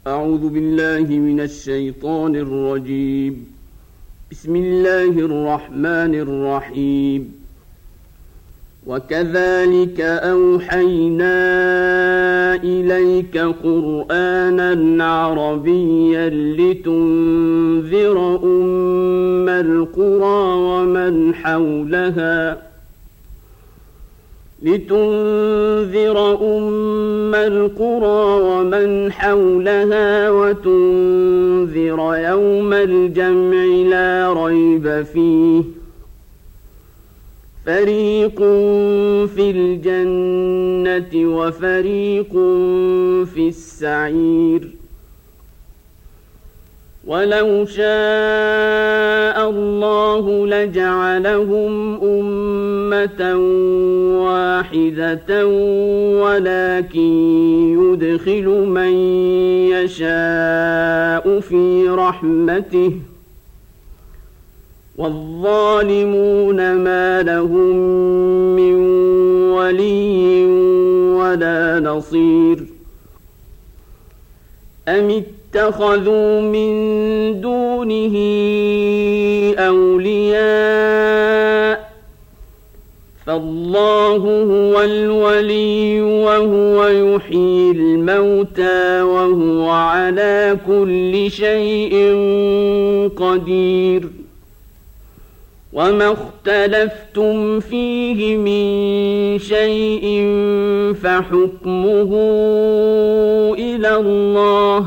أعوذ بالله من الشيطان الرجيم. بسم الله الرحمن الرحيم. وكذلك أوحينا إليك قرآنا عربيا لتنذر أم القرى ومن حولها وتنذر يوم الجمع لا ريب فيه فريق في الجنة وفريق في السعير. ولو شاء الله لجعلهم أمة واحدة ولكن يدخل من يشاء في رحمته والظالمون ما لهم من ولي ولا نصير. أم اتخذوا من دونه أولياء فالله هو الولي وهو يحيي الموتى وهو على كل شيء قدير. وما اختلفتم فيه من شيء فحكمه إلى الله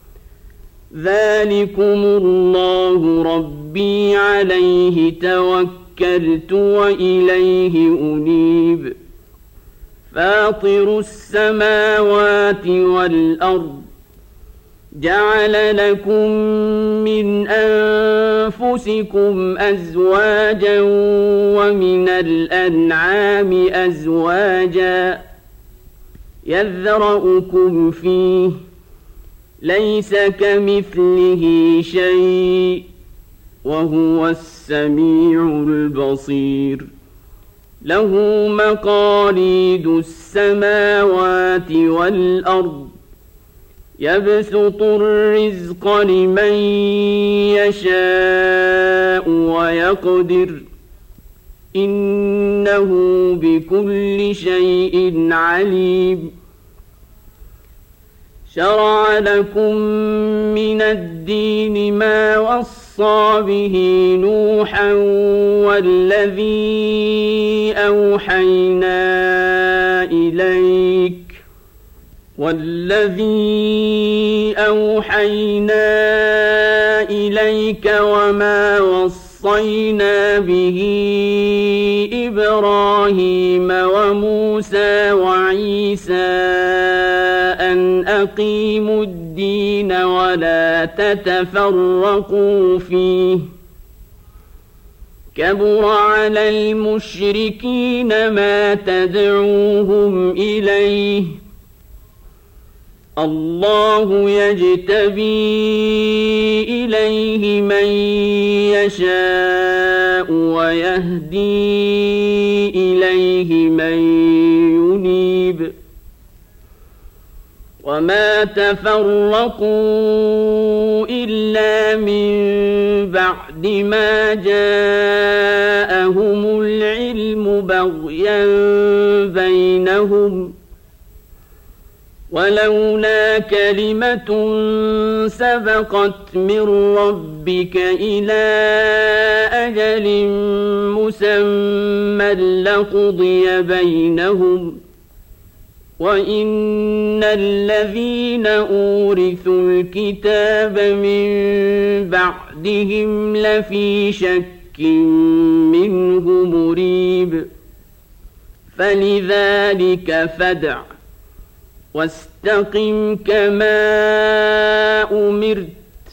ذلكم الله ربي عليه توكلت وإليه أنيب. فاطر السماوات والأرض جعل لكم من أنفسكم أزواجا ومن الأنعام أزواجا يذرأكم فيه ليس كمثله شيء وهو السميع البصير. له مقاليد السماوات والأرض يبسط الرزق لمن يشاء ويقدر إنه بكل شيء عليم. شرع لكم من الدين ما وصى به نوحا والذي أوحينا إليك وما وصينا به إبراهيم وموسى وعيسى أن أقيموا الدين ولا تتفرقوا فيه كبر على المشركين ما تدعوهم إليه الله يجتبي إليه من يشاء ويهدي إليه من ينيب. وما تفرقوا إلا من بعد ما جاءهم العلم بغيا بينهم ولولا كلمة سبقت من ربك إلى أجل مسمى لقضي بينهم وإن الذين أورثوا الكتاب من بعدهم لفي شك منه مريب. فلذلك فادع واستقم كما أمرت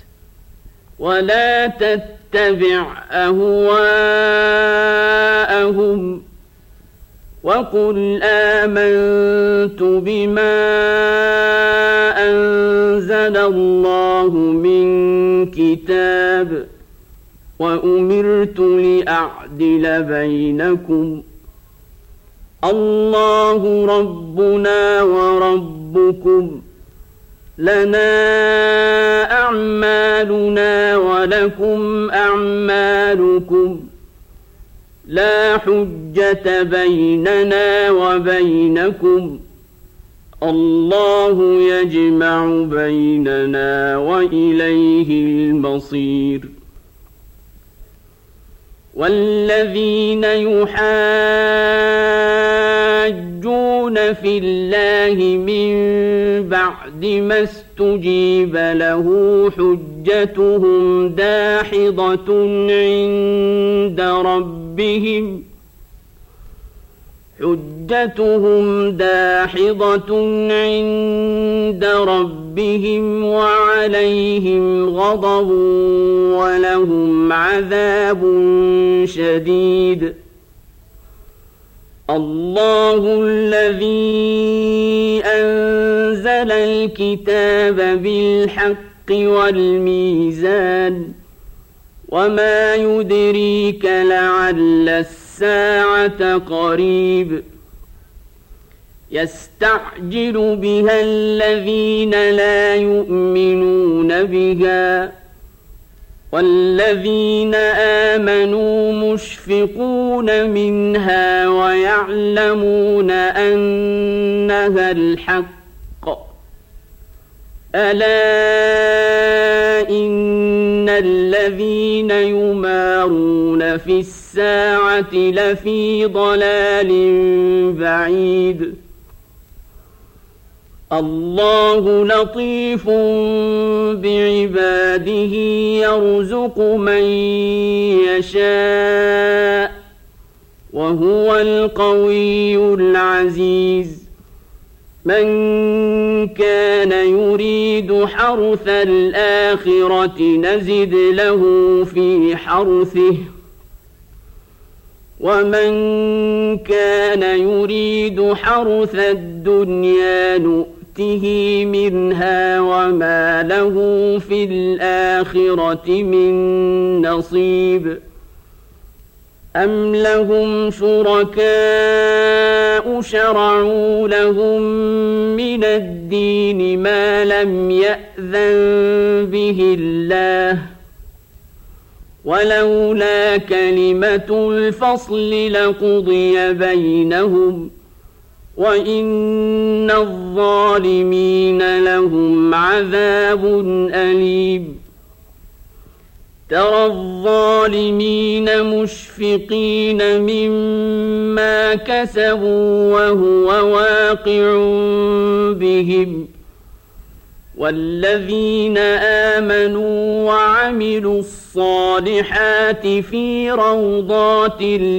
ولا تتبع أهواءهم وقل آمنت بما أنزل الله من كتاب وأمرت لأعدل بينكم الله ربنا وربكم لنا أعمالنا ولكم أعمالكم لا حجة بيننا وبينكم الله يجمع بيننا وإليه المصير والذين يحاجون في الله من بعد ما استجيب له حجتهم داحضة عند ربهم وعليهم غضب ولهم عذاب شديد الله الذي أنزل الكتاب بالحق والميزان وما يدريك لعل الساعة قريب يستعجل بها الذين لا يؤمنون بها والذين آمنوا مشفقون منها ويعلمون أنها الحق ألا إن الذين يمارون في الساعة لفي ضلال بعيد الله لطيف بعباده يرزق من يشاء وهو القوي العزيز من كان يريد حرث الآخرة نزد له في حرثه ومن كان يريد حرث الدنيا نؤته منها وما له في الآخرة من نصيب أم لهم شركاء شرعوا لهم من الدين ما لم يأذن به الله ولولا كلمة الفصل لقضي بينهم وإن الظالمين لهم عذاب أليم ترى الظالمين مشفقين مما كسبوا وهو واقع بهم والذين آمنوا وعملوا الصالحات في روضات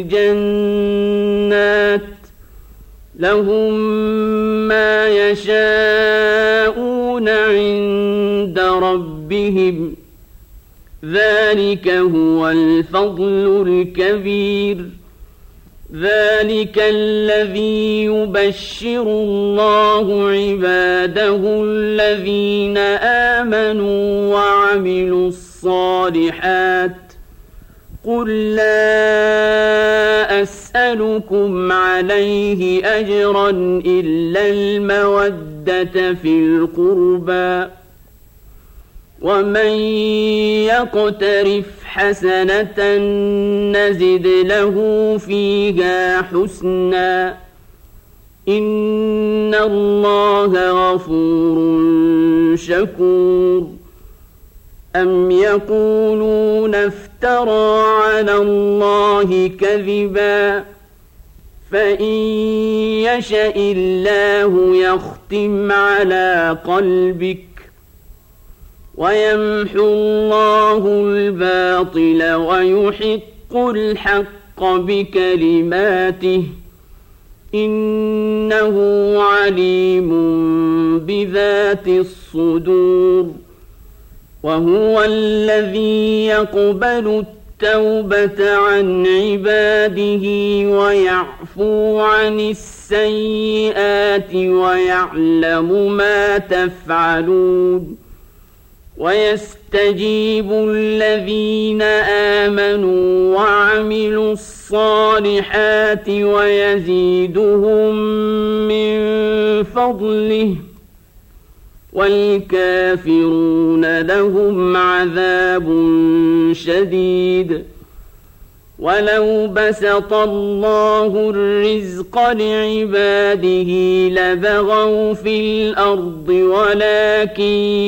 الجنات لهم ما يشاءون عند ربهم ذلك هو الفضل الكبير ذلك الذي يبشر الله عباده الذين آمنوا وعملوا الصالحات قل لا أسألكم عليه أجرا إلا المودة في القربى ومن يقترف حسنة نزد له فيها حسنا إن الله غفور شكور أم يقولون افترى على الله كذبا فإن يشأ الله يختم على قلبك ويمحو الله الباطل ويحق الحق بكلماته إنه عليم بذات الصدور وهو الذي يقبل التوبة عن عباده ويعفو عن السيئات ويعلم ما تفعلون ويستجيب الذين آمنوا وعملوا الصالحات ويزيدهم من فضله والكافرون لهم عذاب شديد. ولو بسط الله الرزق لعباده لبغوا في الأرض ولكن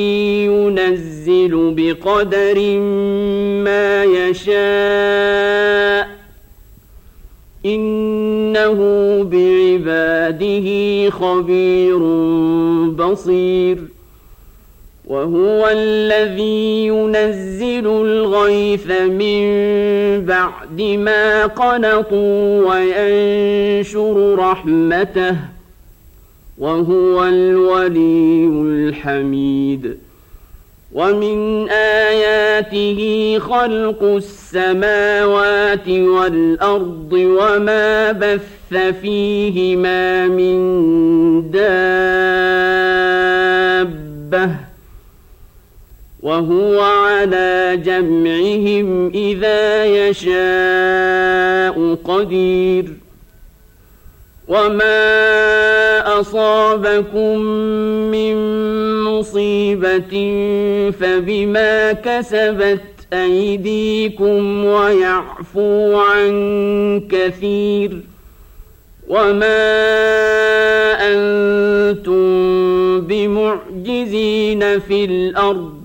ينزل بقدر ما يشاء إنه بعباده خبير بصير. وهو الذي ينزل الغيث من بعد ما قنطوا وينشر رحمته وهو الولي الحميد. ومن آياته خلق السماوات والأرض وما بث فيهما من دابة وهو على جمعهم إذا يشاء قدير. وما أصابكم من مصيبة فبما كسبت أيديكم ويعفو عن كثير. وما أنتم بمعجزين في الأرض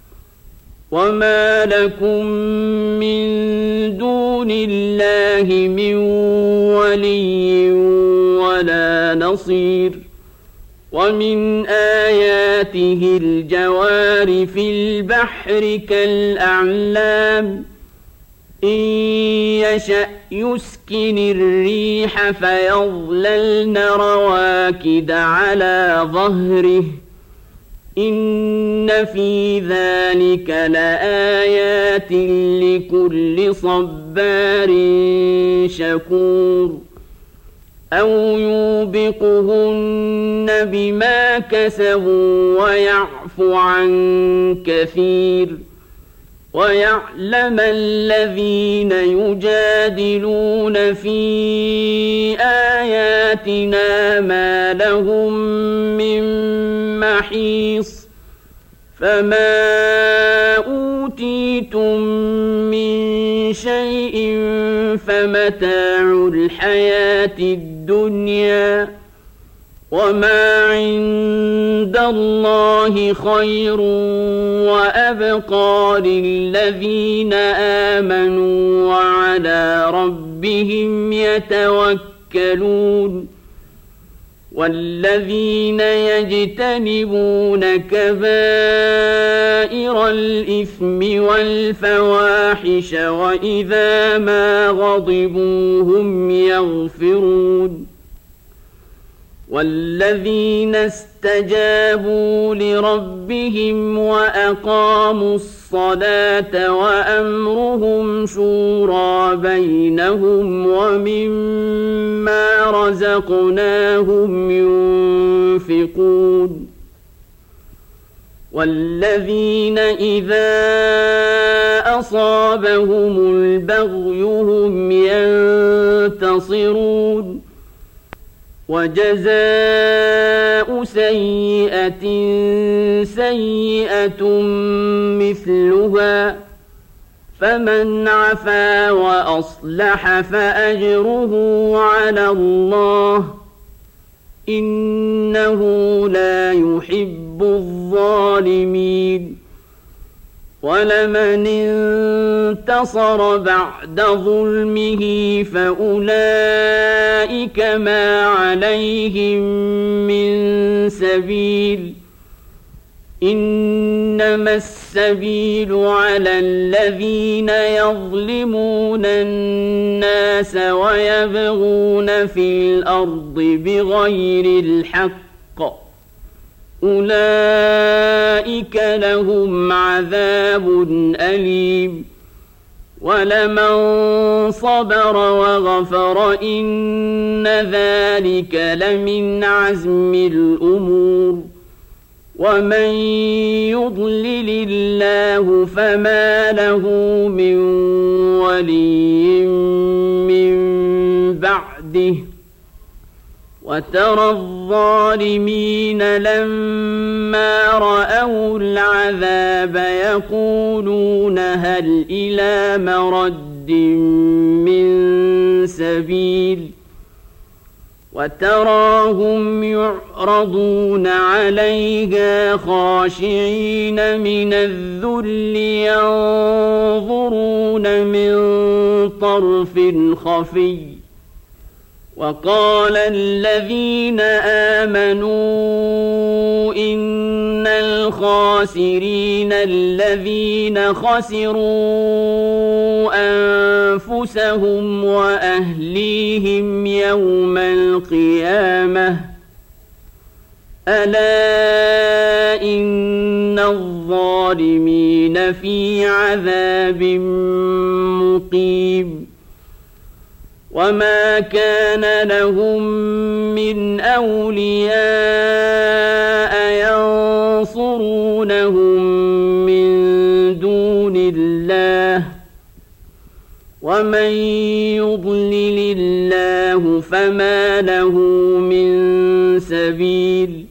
وما لكم من دون الله من ولي ولا نصير. ومن آياته الجوار في البحر كالأعلام إن يشأ يسكن الريح فيظللن رواكد على ظهره إن في ذلك لآيات لكل صبار شكور. أو يوبقهن بما كسبوا ويعفو عن كثير. ويعلم الذين يجادلون في آياتنا ما لهم من محيص. فما أوتيتم من شيء فمتاع الحياة الدنيا وما عند الله خير وأبقى للذين آمنوا وعلى ربهم يتوكلون. والذين يجتنبون كبائر الإثم والفواحش وإذا ما غضبوا هم يغفرون. والذين استجابوا لربهم وأقاموا الصلاة وأمرهم شورى بينهم ومما رزقناهم ينفقون. والذين إذا أصابهم البغي هم ينتصرون. وجزاء سيئة سيئة مثلها فمن عفا وأصلح فأجره على الله إنه لا يحب الظالمين. ولمن انتصر بعد ظلمه فأولئك ما عليهم من سبيل إنما السبيل على الذين يظلمون الناس ويبغون في الأرض بغير الحق أولئك لهم عذاب أليم. ولمن صبر وغفر إن ذلك لمن عزم الأمور. ومن يضلل الله فما له من ولي من بعده وترى الظالمين لما رأوا العذاب يقولون هل إلى مرد من سبيل وتراهم يعرضون عليها خاشعين من الذل ينظرون من طرف خفي وقال الذين آمنوا إن الخاسرين الذين خسروا أنفسهم وأهليهم يوم القيامة ألا إن الظالمين في عذاب مقيم وما كان لهم من أولياء ينصرونهم من دون الله ومن يضلل الله فما له من سبيل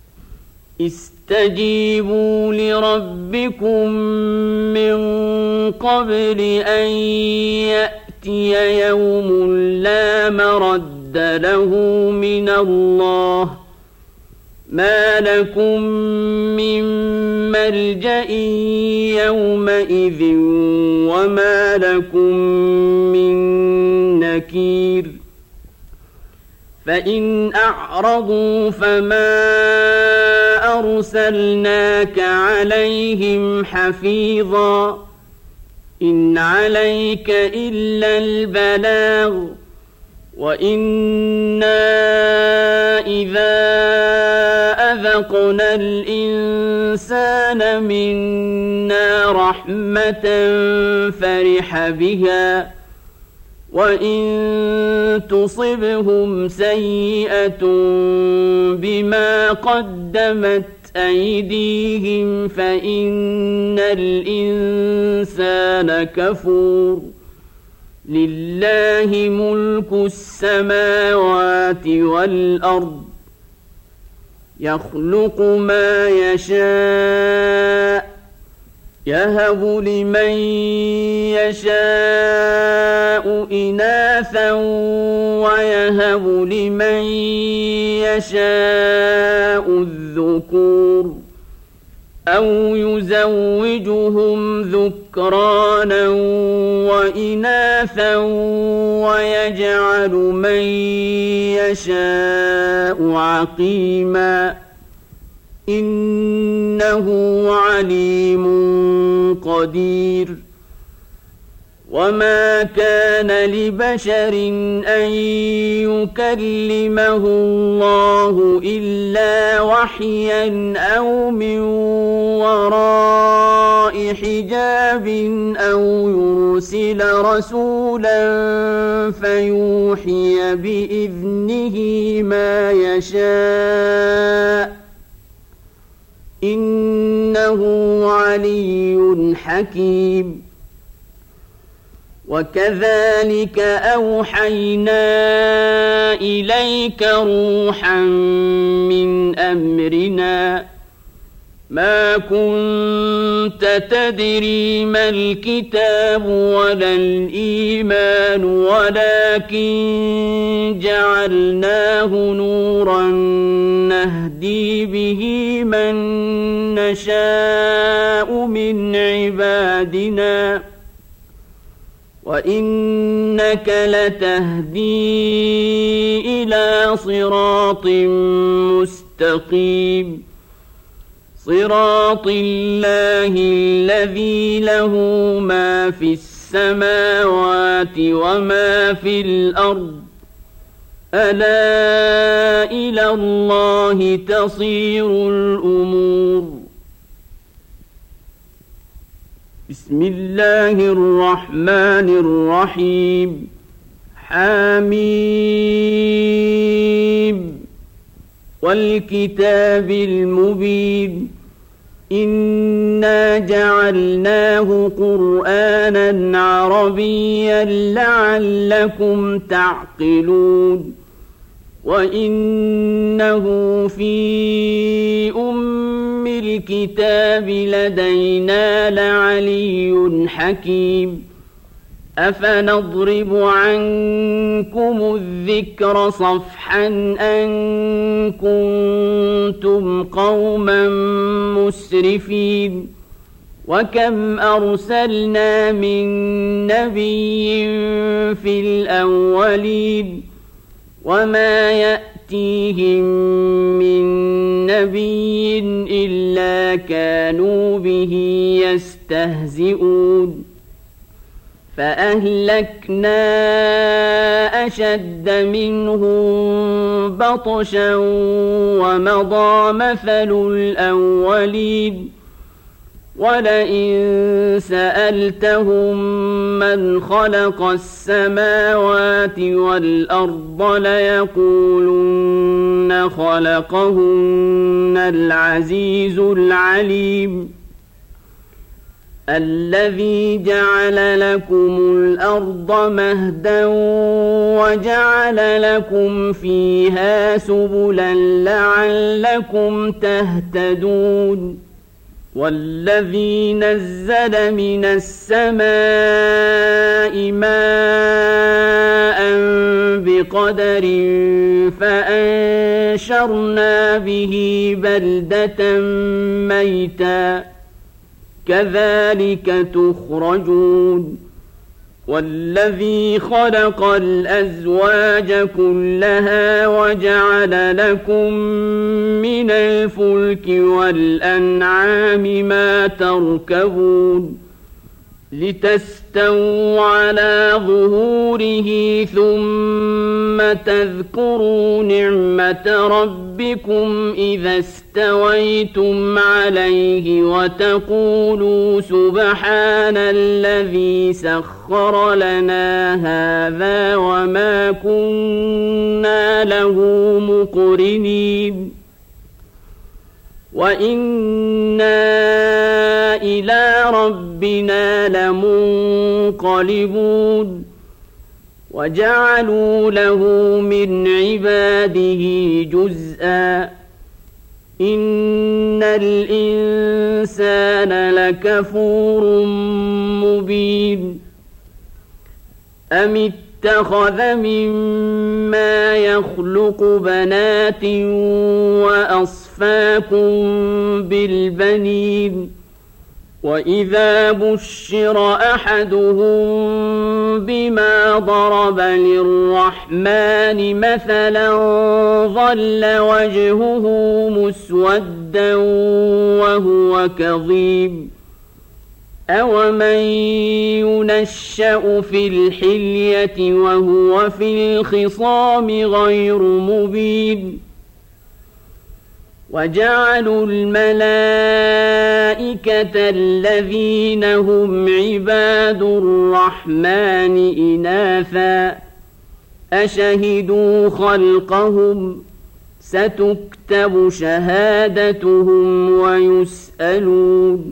استجيبوا لربكم من قبل أن يأتي يوم لا مرد له من الله ما لكم من ملجأ يومئذ وما لكم من نكير فإن أعرضوا فما أرسلناك عليهم حفيظا إن عليك إلا البلاغ وإنا إذا أذقنا الإنسان منا رحمة فرح بها وإن تصبهم سيئة بما قدمت أيديهم فإن الإنسان كفور لله ملك السماوات والأرض يخلق ما يشاء يهب لمن يشاء إناثا ويهب لمن يشاء الذكور أو يزوجهم ذكرانا وإناثا ويجعل من يشاء عقيما إنه عليم قدير وما كان لبشر أن يكلمه الله إلا وحيا أو من وراء حجاب أو يرسل رسولا فيوحي بإذنه ما يشاء إنه علي حكيم وكذلك أوحينا إليك روحا من أمرنا ما كنت تدري ما الكتاب ولا الإيمان ولكن جعلناه نورا نهدي به من نشاء من عبادنا وإنك لتهدي إلى صراط مستقيم صراط الله الذي له ما في السماوات وما في الأرض ألا إلى الله تصير الأمور بسم الله الرحمن الرحيم حميم والكتاب المبين إنا جعلناه قرآنا عربيا لعلكم تعقلون وإنه في أم الكتاب لدينا لعلي حكيم أفنضرب عنكم الذكر صفحا أن كنتم قوما مسرفين وكم أرسلنا من نبي في الأولين وما يأتيهم من نبي إلا كانوا به يستهزئون فأهلكنا أشد منهم بطشا ومضى مثل الأولين ولئن سألتهم من خلق السماوات والأرض ليقولن خلقهن العزيز العليم الذي جعل لكم الأرض مهدا وجعل لكم فيها سبلا لعلكم تهتدون والذي نزل من السماء ماء بقدر فأنشرنا به بلدة ميتا كذلك تخرجون والذي خلق الأزواج كلها وجعل لكم من الفلك والأنعام ما تركبون لتستووا على ظهوره ثم تذكروا نعمة ربكم إذا استويتم عليه وتقولوا سبحان الذي سخر لنا هذا وما كنا له مقرنين وإنا إلى ربنا لمنقلبون وجعلوا له من عباده جزءا إن الإنسان لكفور مبين أم اتخذ مما يخلق بنات وأصفاكم بالبنين وإذا بشر أحدهم بما ضرب للرحمن مثلا ظل وجهه مسودا وهو كظيم أومن ينشأ في الحلية وهو في الخصام غير مبين وجعلوا الملائكة الذين هم عباد الرحمن إناثا أشهدوا خلقهم ستكتب شهادتهم ويسألون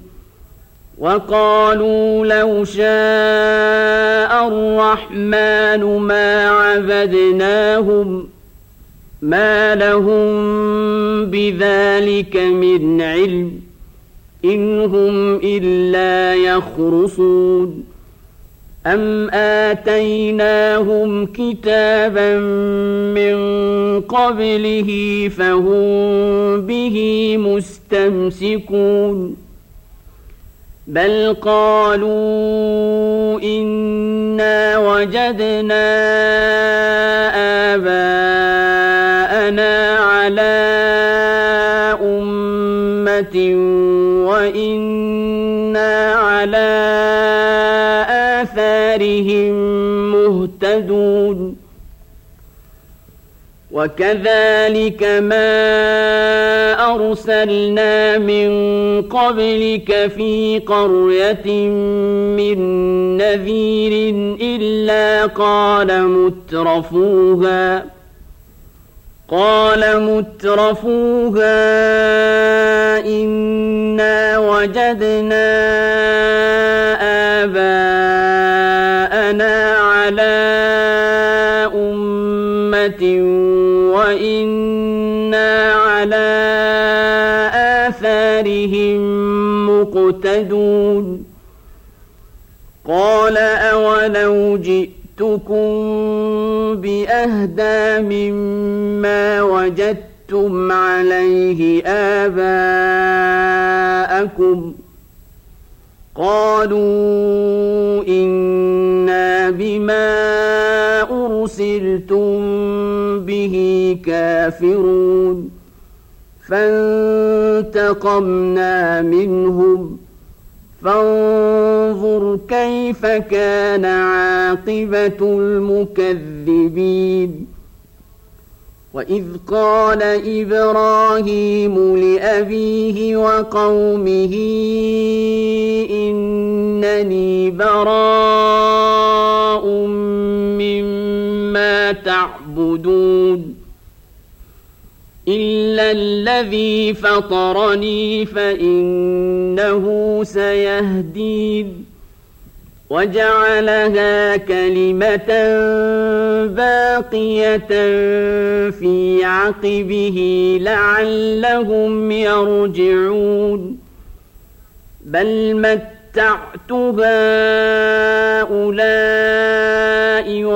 وقالوا لو شاء الرحمن ما عبدناهم ما لهم بذلك من علم إن هم إلا يخرصون أم آتيناهم كتابا من قبله فهم به مستمسكون بل قالوا إنا وجدنا آباءنا على أمة وإنا على آثارهم مهتدون وكذلك ما أرسلنا من قبلك في قرية من نذير إلا قال مترفوها إنا وجدنا آباءنا على أمة بَيِّنَةٍ وَإِنَّا عَلَى آثَارِهِم مُقْتَدُونَ قَالَ أَوَلَوْ جِئْتُكُم بِأَهْدَىٰ مِمَّا وَجَدتُّمْ عَلَيْهِ آبَاءَكُمْ قَالُوا إِنَّا بِمَا أُرْسِلْتُم بِهِ كَافِرُونَ فَانتَقَمْنَا مِنْهُمْ فانظُرْ كَيْفَ كَانَ عَاقِبَةُ الْمُكَذِّبِينَ وَإِذْ قَالَ إِبْرَاهِيمُ لِأَبِيهِ وَقَوْمِهِ إِنَّنِي بَرَاءٌ مِّمَّا تَعْبُدُونَ إِلَّا الَّذِي فَطَرَنِي فَإِنَّهُ سَيَهْدِينِ وَجَعَلَهَا كَلِمَةً بَاقِيَةً فِي عَقِبِهِ لَعَلَّهُمْ يَرْجِعُونَ بَلْ مَتَّعْتُ هَٰؤُلَاءِ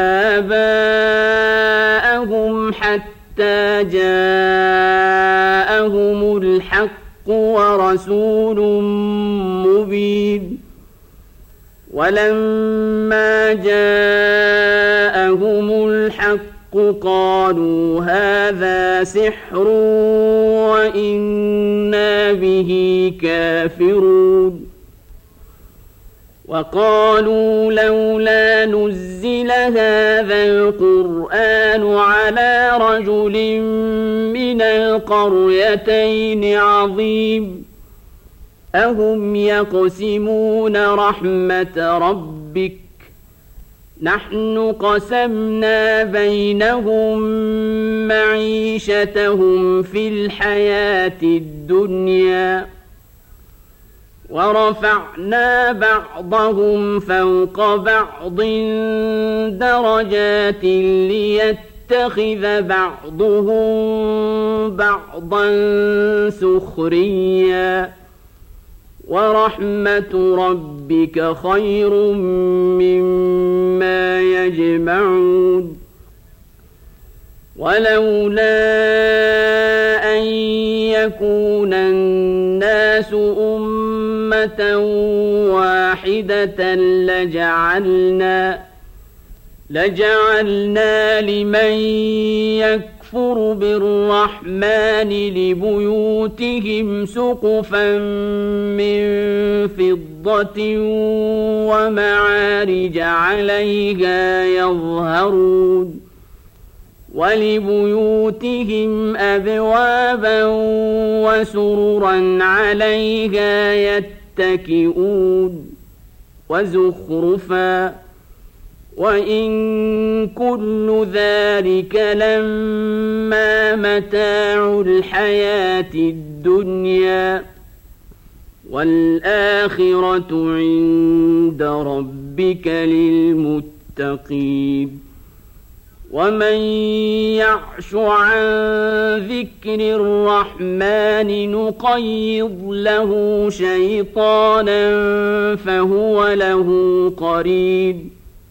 وَآبَاءَهُمْ حَتَّىٰ جَاءَهُمُ الْحَقُّ وَرَسُولٌ مُّبِينٌ وَلَمَّا جَاءَهُمُ الْحَقُّ قَالُوا هَٰذَا سِحْرٌ وَإِنَّا بِهِ كَافِرُونَ وَقَالُوا لَوْلَا نُزِّلَ هَٰذَا الْقُرْآنُ عَلَىٰ رَجُلٍ مِّنَ الْقَرْيَتَيْنِ عَظِيمٍ أَهُمْ يَقْسِمُونَ رَحْمَةَ رَبِّكَ نَحْنُ قَسَمْنَا بَيْنَهُم مَّعِيشَتَهُمْ فِي الْحَيَاةِ الدُّنْيَا وَرَفَعْنَا بَعْضَهُمْ فَوْقَ بَعْضٍ دَرَجَاتٍ لِّيَتَّخِذَ بَعْضُهُم بَعْضًا سُخْرِيًّا وَرَحْمَةُ رَبِّكَ خَيْرٌ مِّمَّا يَجْمَعُونَ وَلَوْلَا أَن يَكُونَ النَّاسُ أُمَّةً وَاحِدَةً لَجَعَلْنَا لِمَن يَكْفُرُ بِالرَّحْمَٰنِ لِبُيُوتِهِمْ سُقُفًا مِّن فِضَّةٍ وَمَعَارِجَ عَلَيْهَا يَظْهَرُونَ وَلِبُيُوتِهِمْ أَبْوَابًا وَسُرُرًا عَلَيْهَا يَتَّكِئُونَ وَزُخْرُفًا وَإِن كُلُّ ذَلِكَ لَمَّا مَتَاعُ الْحَيَاةِ الدُّنْيَا وَالْآخِرَةُ عِندَ رَبِّكَ لِلْمُتَّقِينَ وَمَن يَعْشُ عَن ذِكْرِ الرَّحْمَٰنِ نُقَيِّضْ لَهُ شَيْطَانًا فَهُوَ لَهُ قَرِينٌ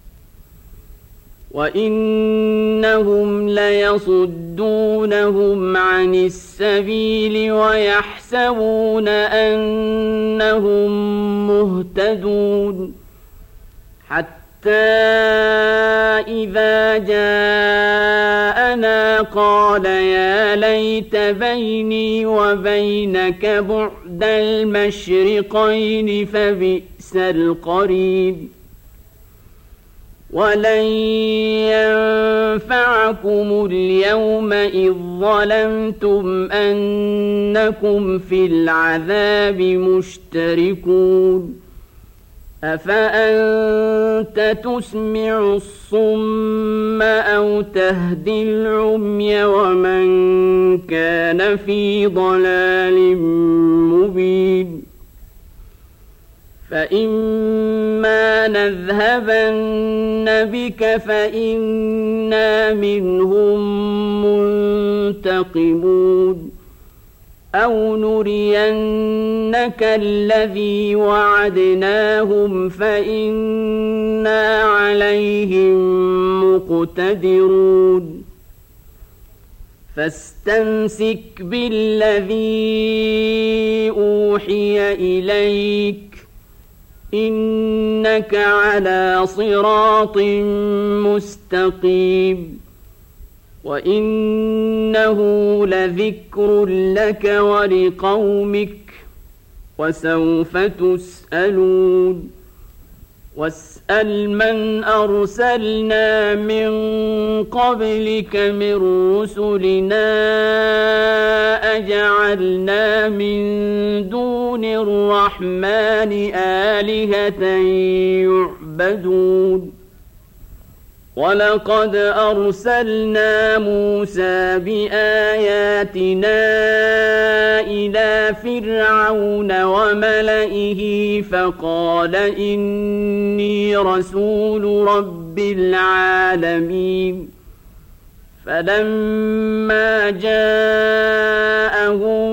وَإِنَّهُمْ لَيَصُدُّونَهُمْ عَنِ السَّبِيلِ وَيَحْسَبُونَ أَنَّهُم مُّهْتَدُونَ حَتَّىٰ إِذَا جَاءَنَا قَالَ يَا لَيْتَ بَيْنِي وَبَيْنَكَ بُعْدَ الْمَشْرِقَيْنِ فَبِئْسَ الْقَرِينُ وَلَن يَنفَعَكُمُ الْيَوْمَ إِذ ظَّلَمْتُمْ أَنَّكُمْ فِي الْعَذَابِ مُشْتَرِكُونَ أَفَأَنتَ تُسْمِعُ الصُّمَّ أَوْ تَهْدِي الْعُمْيَ وَمَن كَانَ فِي ضَلَالٍ مُّبِينٍ فإما نذهبن بك فإنا منهم منتقمون أو نرينك الذي وعدناهم فإنا عليهم مقتدرون فاستمسك بالذي أوحي إليك إنك على صراط مستقيم وإنه لذكر لك ولقومك وسوف تسألون واسأل من أرسلنا من قبلك من رسلنا أجعلنا من دون الرحمن آلهة يعبدون ولقد أرسلنا موسى بآياتنا إلى فرعون وملئه فقال إني رسول رب العالمين فلما جاءهم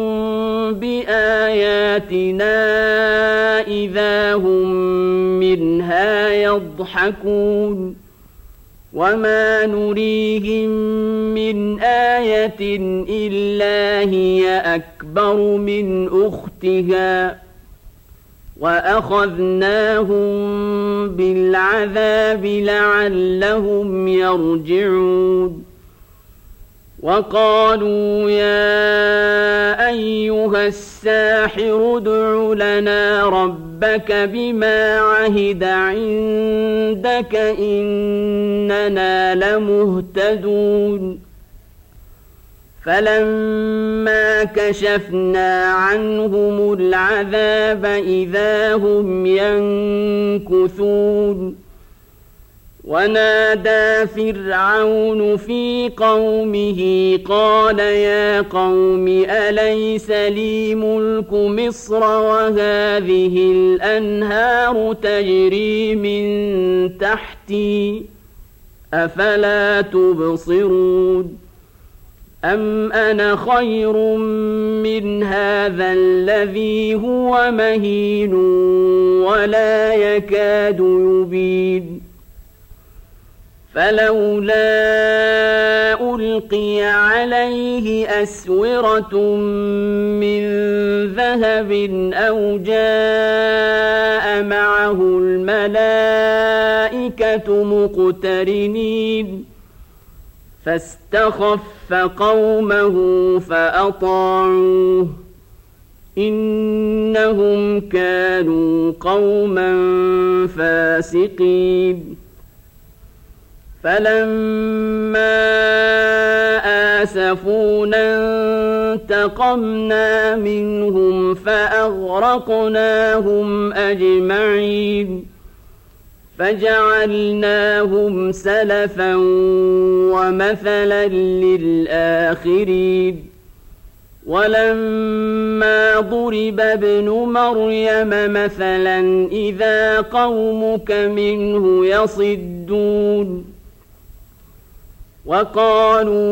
بآياتنا إذا هم منها يضحكون وما نريهم من آية إلا هي أكبر من أختها وأخذناهم بالعذاب لعلهم يرجعون وقالوا يا أيها الساحر ادع لنا ربك بما عهد عندك إننا لمهتدون فلما كشفنا عنهم العذاب إذا هم ينكثون ونادى فرعون في قومه قال يا قوم أليس لي ملك مصر وهذه الأنهار تجري من تحتي أفلا تبصرون أم أنا خير من هذا الذي هو مهين ولا يكاد يبين فلولا ألقي عليه أسورة من ذهب أو جاء معه الملائكة مقترنين فاستخف قومه فأطاعوه إنهم كانوا قوما فاسقين فلما آسفونا انتقمنا منهم فأغرقناهم أجمعين فجعلناهم سلفا ومثلا للآخرين ولما ضرب ابن مريم مثلا إذا قومك منه يصدون وقالوا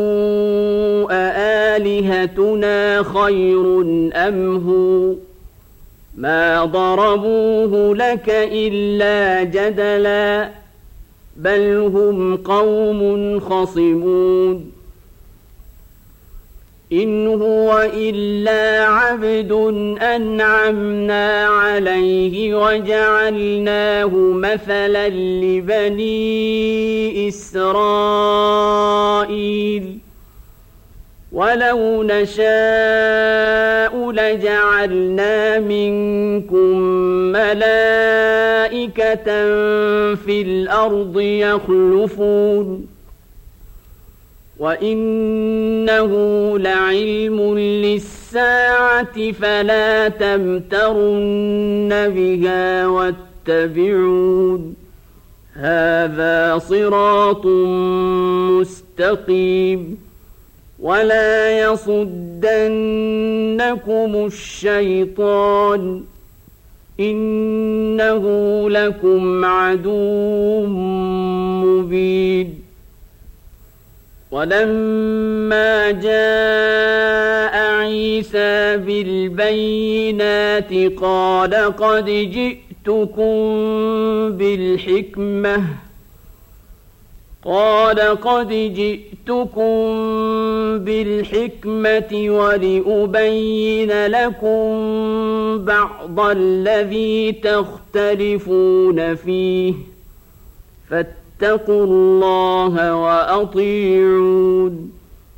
أآلهتنا خير أم هو ما ضربوه لك إلا جدلا بل هم قوم خصمون إن هو إلا عبد أنعمنا عليه وجعلناه مثلا لبني إسرائيل ولو نشاء لجعلنا منكم ملائكة في الأرض يخلفون وإنه لعلم للساعة فلا تمترن بها واتبعون هذا صراط مستقيم ولا يصدنكم الشيطان إنه لكم عدو مبين ولما جاء عيسى بالبينات قال قد جئتكم بالحكمة ولأبين لكم بعض الذي تختلفون فيه فاتقوا الله وأطيعون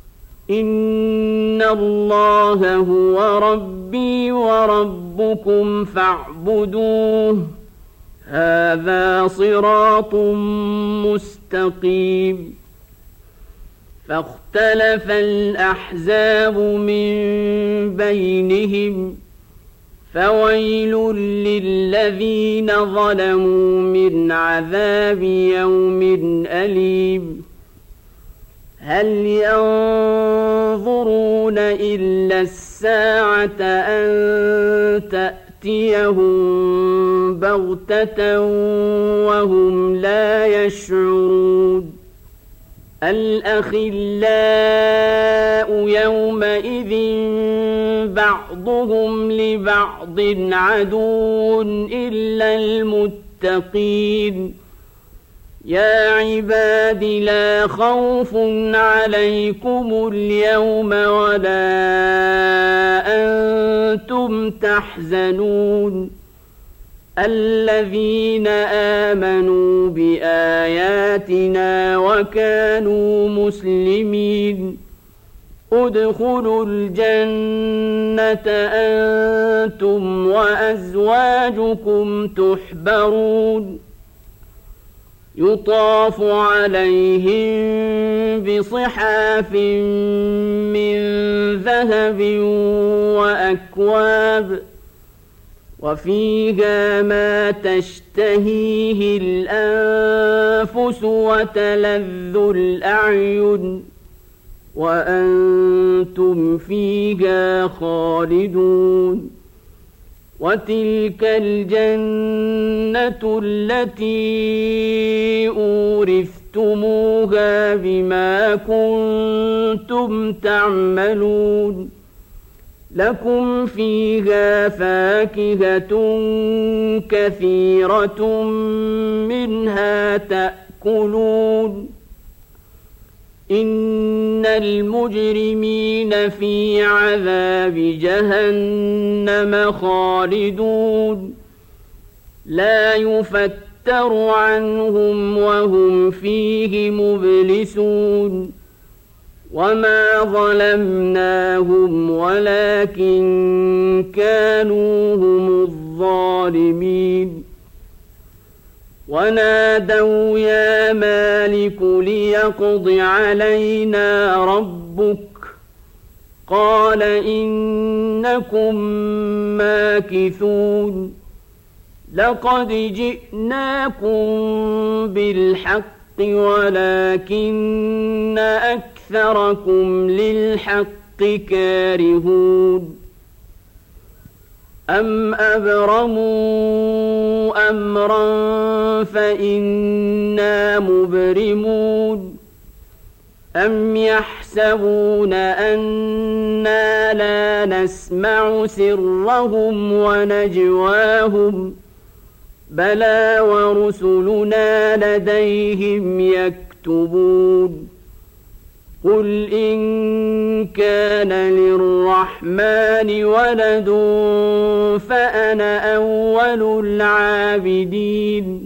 إن الله هو ربي وربكم فاعبدوه هذا صراط مستقيم فاختلف الأحزاب من بينهم فويل للذين ظلموا من عذاب يوم أليم هل ينظرون إلا الساعة أن تأتيهم بغتة وهم لا يشعرون الأخلاء يومئذ بعضهم لبعض عدو إلا المتقين يا عباد لا خوف عليكم اليوم ولا أنتم تحزنون الذين آمنوا بآياتنا وكانوا مسلمين ادخلوا الجنة أنتم وأزواجكم تحبرون يطاف عليهم بصحاف من ذهب وأكواب وفيها ما تشتهيه الأنفس وتلذ الأعين وأنتم فيها خالدون وتلك الجنة التي أورثتموها بما كنتم تعملون لكم فيها فاكهة كثيرة منها تأكلون إن المجرمين في عذاب جهنم خالدون لا يفتر عنهم وهم فيه مبلسون وما ظلمناهم ولكن كانوا هم الظالمين ونادوا يا مالك ليقض علينا ربك قال إنكم ماكثون لقد جئناكم بالحق ولكن أكثركم للحق كارهون أم أبرموا أمرا فإنا مبرمون أم يحسبون أنا لا نسمع سرهم ونجواهم بلى ورسلنا لديهم يكتبون قل إن كان للرحمن ولد فأنا أول العابدين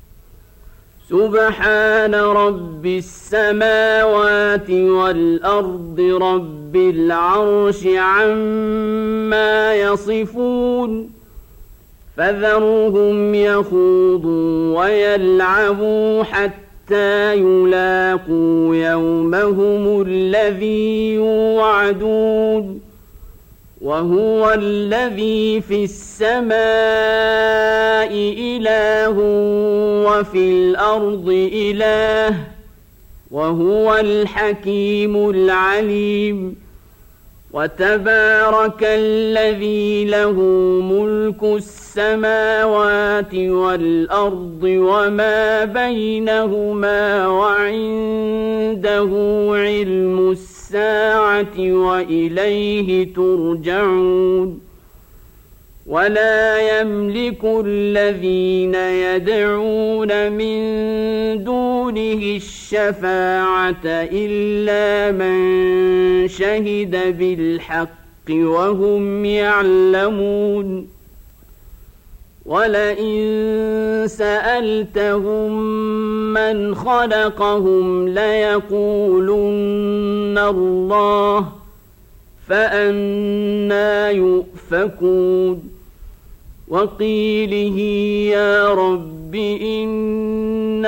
سبحان رب السماوات والأرض رب العرش عما يصفون فذرهم يخوضوا ويلعبوا حتى يلاقوا يومهم الذي يوعدون وهو الذي في السماء إله وفي الأرض إله وهو الحكيم العليم وتبارك الذي له ملك السماوات والأرض وما بينهما وعنده علم الساعة وإليه ترجعون ولا يملك الذين يدعون من دونه الشفاعة إلا من شهد بالحق وهم يعلمون ولئن سألتهم من خلقهم ليقولن الله فأنى يؤفكون وقيله يا رب إن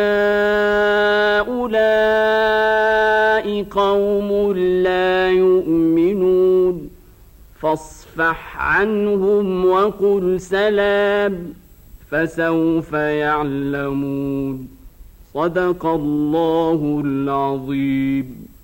هؤلاء قوم لا يؤمنون فاصفح عنهم وقل سلام فسوف يعلمون صدق الله العظيم.